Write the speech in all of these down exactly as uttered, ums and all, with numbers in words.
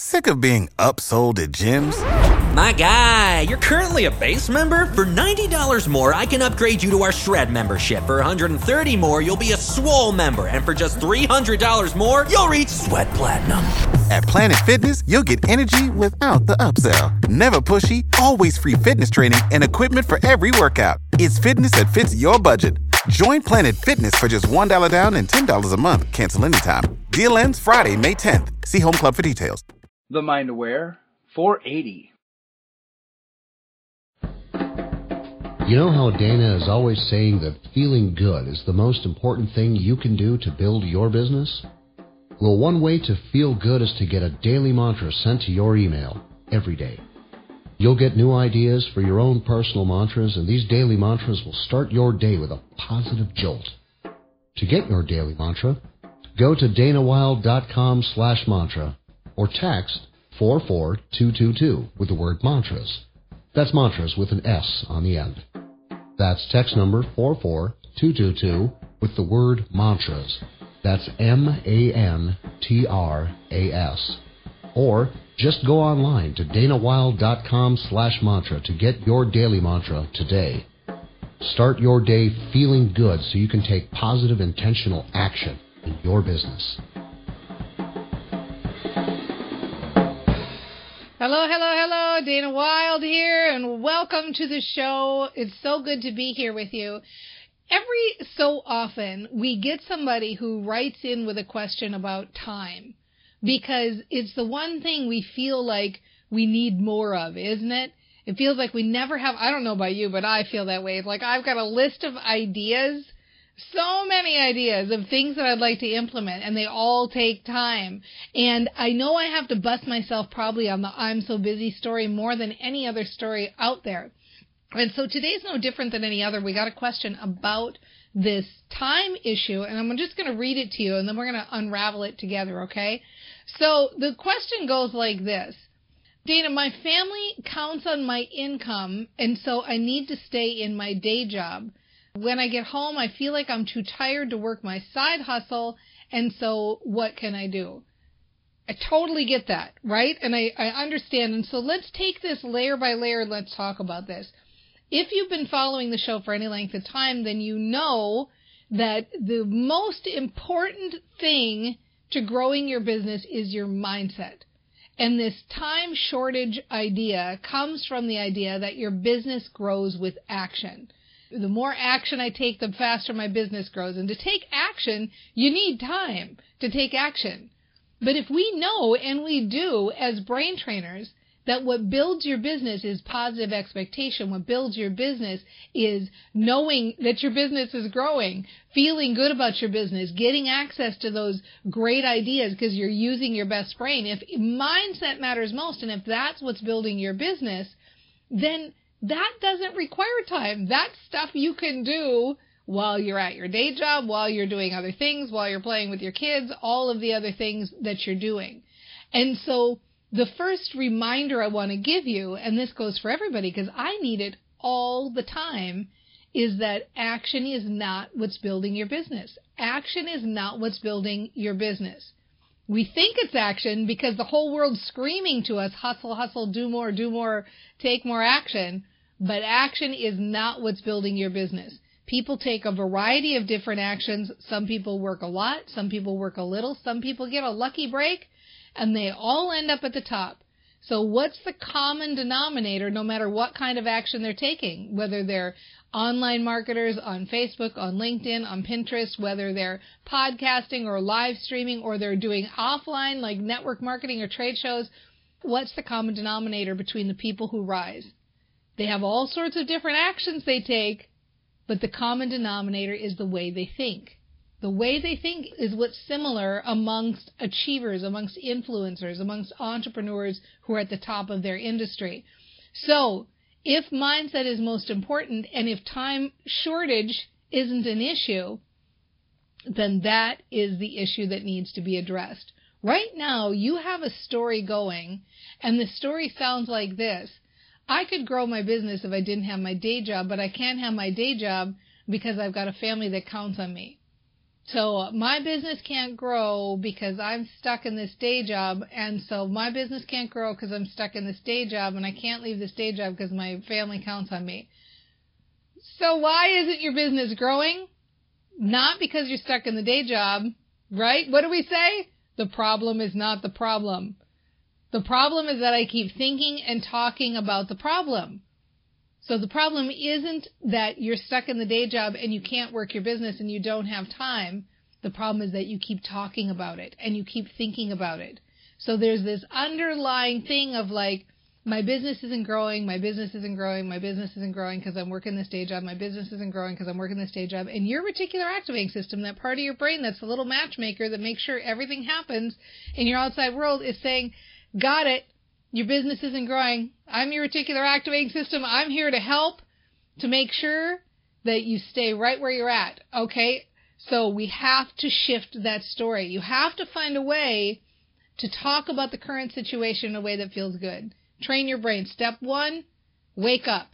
Sick of being upsold at gyms? My guy, you're currently a base member? For ninety dollars more, I can upgrade you to our Shred membership. For one hundred thirty dollars more, you'll be a Swole member. And for just three hundred dollars more, you'll reach Sweat Platinum. At Planet Fitness, you'll get energy without the upsell. Never pushy, always free fitness training and equipment for every workout. It's fitness that fits your budget. Join Planet Fitness for just one dollar down and ten dollars a month. Cancel anytime. Deal ends Friday, May tenth. See Home Club for details. The Mind Aware four eighty. You know how Dana is always saying that feeling good is the most important thing you can do to build your business? Well, one way to feel good is to get a daily mantra sent to your email every day. You'll get new ideas for your own personal mantras, and these daily mantras will start your day with a positive jolt. To get your daily mantra, go to danawilde.com slash mantra or text four four two two two with the word mantras. That's mantras with an S on the end. That's text number four four two two two with the word mantras. That's M A N T R A S. Or just go online to danawilde.com slash mantra to get your daily mantra today. Start your day feeling good so you can take positive, intentional action in your business. Hello, hello, hello. Dana Wilde here, and welcome to the show. It's so good to be here with you. Every so often, we get somebody who writes in with a question about time, because it's the one thing we feel like we need more of, isn't it? It feels like we never have, I don't know about you, but I feel that way. It's like I've got a list of ideas, so many ideas of things that I'd like to implement, and they all take time. And I know I have to bust myself probably on the I'm so busy story more than any other story out there. And so today's no different than any other. We got a question about this time issue, and I'm just going to read it to you, and then we're going to unravel it together, okay? So the question goes like this. Dana, my family counts on my income, and so I need to stay in my day job. When I get home, I feel like I'm too tired to work my side hustle, and so what can I do? I totally get that, right? And I, I understand. And so let's take this layer by layer and let's talk about this. If you've been following the show for any length of time, then you know that the most important thing to growing your business is your mindset. And this time shortage idea comes from the idea that your business grows with action. The more action I take, the faster my business grows. And to take action, you need time to take action. But if we know, and we do as brain trainers, that what builds your business is positive expectation, what builds your business is knowing that your business is growing, feeling good about your business, getting access to those great ideas because you're using your best brain. If mindset matters most, and if that's what's building your business, then that doesn't require time. That's stuff you can do while you're at your day job, while you're doing other things, while you're playing with your kids, all of the other things that you're doing. And so the first reminder I want to give you, and this goes for everybody because I need it all the time, is that action is not what's building your business. Action is not what's building your business. We think it's action because the whole world's screaming to us, hustle, hustle, do more, do more, take more action. But action is not what's building your business. People take a variety of different actions. Some people work a lot. Some people work a little. Some people get a lucky break, and they all end up at the top. So what's the common denominator no matter what kind of action they're taking, whether they're online marketers on Facebook, on LinkedIn, on Pinterest, whether they're podcasting or live streaming, or they're doing offline like network marketing or trade shows? What's the common denominator between the people who rise? They have all sorts of different actions they take, but the common denominator is the way they think. The way they think is what's similar amongst achievers, amongst influencers, amongst entrepreneurs who are at the top of their industry. So if mindset is most important, and if time shortage isn't an issue, then that is the issue that needs to be addressed. Right now, you have a story going, and the story sounds like this. I could grow my business if I didn't have my day job, but I can't have my day job because I've got a family that counts on me. So my business can't grow because I'm stuck in this day job, and so my business can't grow because I'm stuck in this day job, and I can't leave this day job because my family counts on me. So why isn't your business growing? Not because you're stuck in the day job, right? What do we say? The problem is not the problem. The problem is that I keep thinking and talking about the problem. So the problem isn't that you're stuck in the day job and you can't work your business and you don't have time. The problem is that you keep talking about it and you keep thinking about it. So there's this underlying thing of like, my business isn't growing, my business isn't growing, my business isn't growing because I'm working this day job, my business isn't growing because I'm working this day job. And your reticular activating system, that part of your brain that's the little matchmaker that makes sure everything happens in your outside world, is saying, got it. Your business isn't growing. I'm your reticular activating system. I'm here to help to make sure that you stay right where you're at. Okay? So we have to shift that story. You have to find a way to talk about the current situation in a way that feels good. Train your brain. Step one, wake up.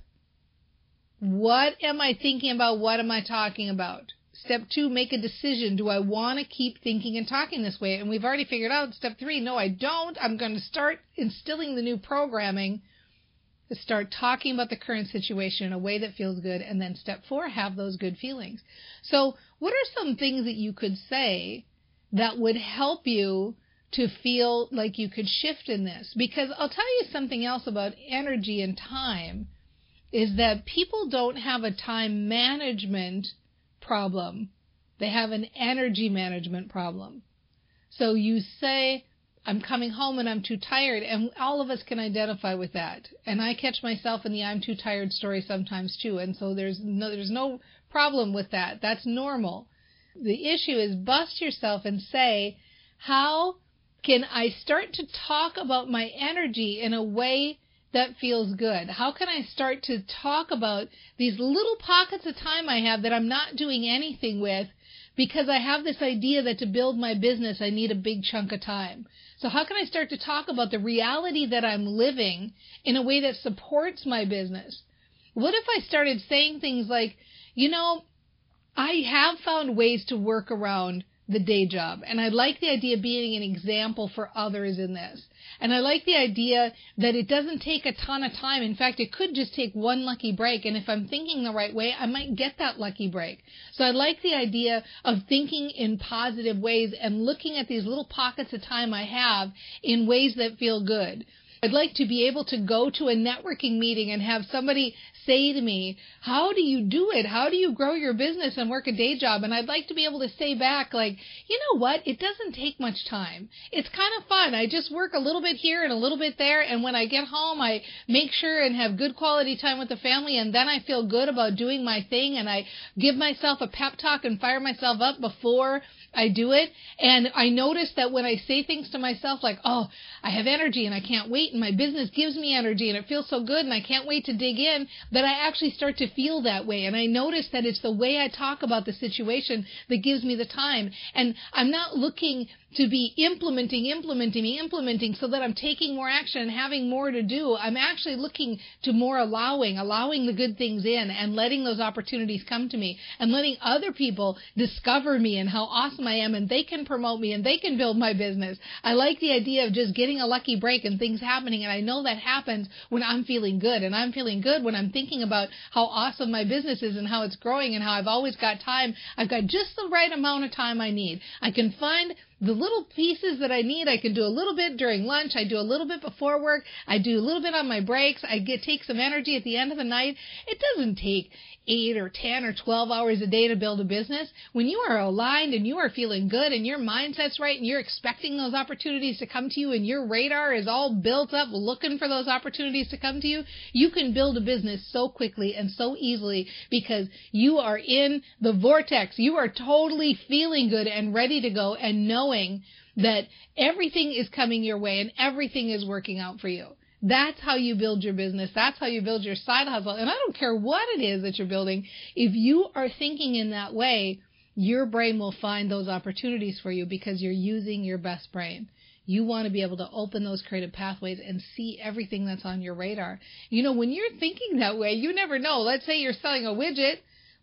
What am I thinking about? What am I talking about? Step two, make a decision. Do I want to keep thinking and talking this way? And we've already figured out step three, no, I don't. I'm going to start instilling the new programming to start talking about the current situation in a way that feels good. And then step four, have those good feelings. So what are some things that you could say that would help you to feel like you could shift in this? Because I'll tell you something else about energy and time, is that people don't have a time management problem. They have an energy management problem. So you say, I'm coming home and I'm too tired, and all of us can identify with that. And I catch myself in the I'm too tired story sometimes too, and so there's no, there's no problem with that. That's normal. The issue is bust yourself and say, how can I start to talk about my energy in a way that feels good? How can I start to talk about these little pockets of time I have that I'm not doing anything with because I have this idea that to build my business, I need a big chunk of time. So how can I start to talk about the reality that I'm living in a way that supports my business? What if I started saying things like, you know, I have found ways to work around the day job, and I like the idea of being an example for others in this. And I like the idea that it doesn't take a ton of time. In fact, it could just take one lucky break, and if I'm thinking the right way, I might get that lucky break. So I like the idea of thinking in positive ways and looking at these little pockets of time I have in ways that feel good. I'd like to be able to go to a networking meeting and have somebody say to me, how do you do it? How do you grow your business and work a day job? And I'd like to be able to say back, like, you know what? It doesn't take much time. It's kind of fun. I just work a little bit here and a little bit there. And when I get home, I make sure and have good quality time with the family. And then I feel good about doing my thing. And I give myself a pep talk and fire myself up before I do it. And I notice that when I say things to myself like, oh, I have energy and I can't wait, and my business gives me energy and it feels so good and I can't wait to dig in, that I actually start to feel that way. And I notice that it's the way I talk about the situation that gives me the time. And I'm not looking to be implementing, implementing, implementing so that I'm taking more action and having more to do. I'm actually looking to more allowing, allowing the good things in and letting those opportunities come to me and letting other people discover me and how awesome I am, and they can promote me and they can build my business. I like the idea of just getting a lucky break and things happening, and I know that happens when I'm feeling good, and I'm feeling good when I'm thinking about how awesome my business is and how it's growing and how I've always got time. I've got just the right amount of time I need. I can find the little pieces that I need. I can do a little bit during lunch. I do a little bit before work. I do a little bit on my breaks. I get take some energy at the end of the night. It doesn't take eight or ten or twelve hours a day to build a business. When you are aligned and you are feeling good and your mindset's right and you're expecting those opportunities to come to you and your radar is all built up looking for those opportunities to come to you, you can build a business so quickly and so easily because you are in the vortex. You are totally feeling good and ready to go and knowing that everything is coming your way and everything is working out for you. That's how you build your business. That's how you build your side hustle. And I don't care what it is that you're building. If you are thinking in that way, your brain will find those opportunities for you because you're using your best brain. You want to be able to open those creative pathways and see everything that's on your radar. You know, when you're thinking that way, you never know. Let's say you're selling a widget.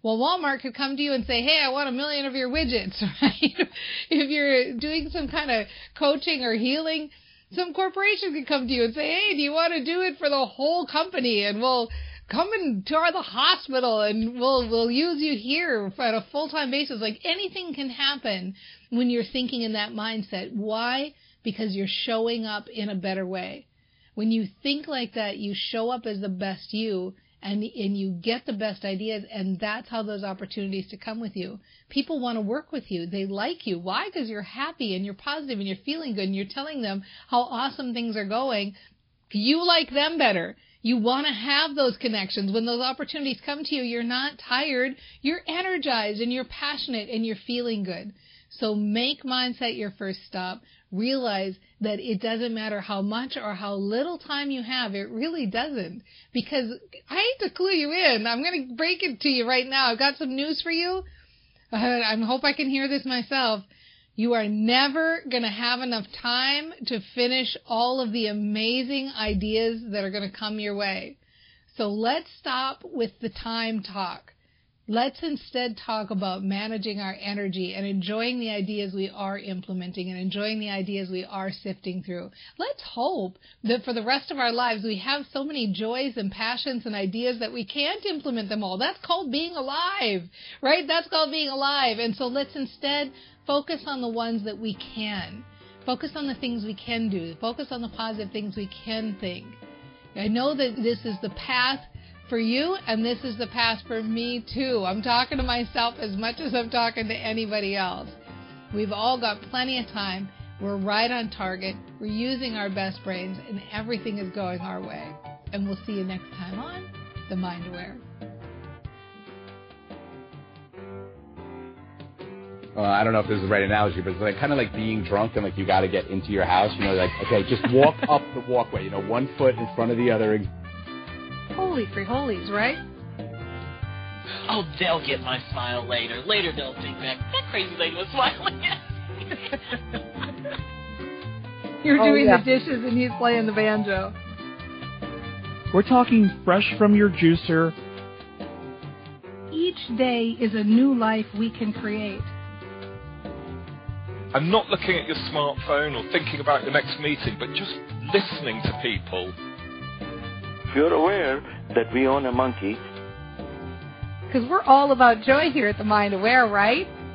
Well, Walmart could come to you and say, hey, I want a million of your widgets, right? If you're doing some kind of coaching or healing, some corporation could come to you and say, hey, do you want to do it for the whole company? And we'll come and tour the hospital and we'll we'll use you here on a full-time basis. Like anything can happen when you're thinking in that mindset. Why? Because you're showing up in a better way. When you think like that, you show up as the best you, and and you get the best ideas, and that's how those opportunities to come with you. People want to work with you. They like you. Why? Because you're happy and you're positive and you're feeling good and you're telling them how awesome things are going. You like them better. You want to have those connections. When those opportunities come to you, you're not tired. You're energized and you're passionate and you're feeling good. So make mindset your first stop. Realize that it doesn't matter how much or how little time you have. It really doesn't. Because I hate to clue you in. I'm going to break it to you right now. I've got some news for you. Uh, I hope I can hear this myself. You are never going to have enough time to finish all of the amazing ideas that are going to come your way. So let's stop with the time talk. Let's instead talk about managing our energy and enjoying the ideas we are implementing and enjoying the ideas we are sifting through. Let's hope that for the rest of our lives we have so many joys and passions and ideas that we can't implement them all. That's called being alive, right? That's called being alive. And so let's instead focus on the ones that we can. Focus on the things we can do. Focus on the positive things we can think. I know that this is the path for you, and this is the path for me too. I'm talking to myself as much as I'm talking to anybody else. We've all got plenty of time. We're right on target. We're using our best brains, and everything is going our way. And we'll see you next time on The Mind Aware. Uh, I don't know if this is the right analogy, but it's like kind of like being drunk and like you got to get into your house. You know, like, okay, just walk up the walkway, you know, one foot in front of the other. Holy free holies, right? Oh, they'll get my smile later. Later they'll think back, that crazy lady was smiling at me. You're Oh, doing yeah. the dishes and he's playing the banjo. We're talking fresh from your juicer. Each day is a new life we can create. And not looking at your smartphone or thinking about your next meeting, but just listening to people. If you're aware that we own a monkey. Because we're all about joy here at The Mind Aware, right?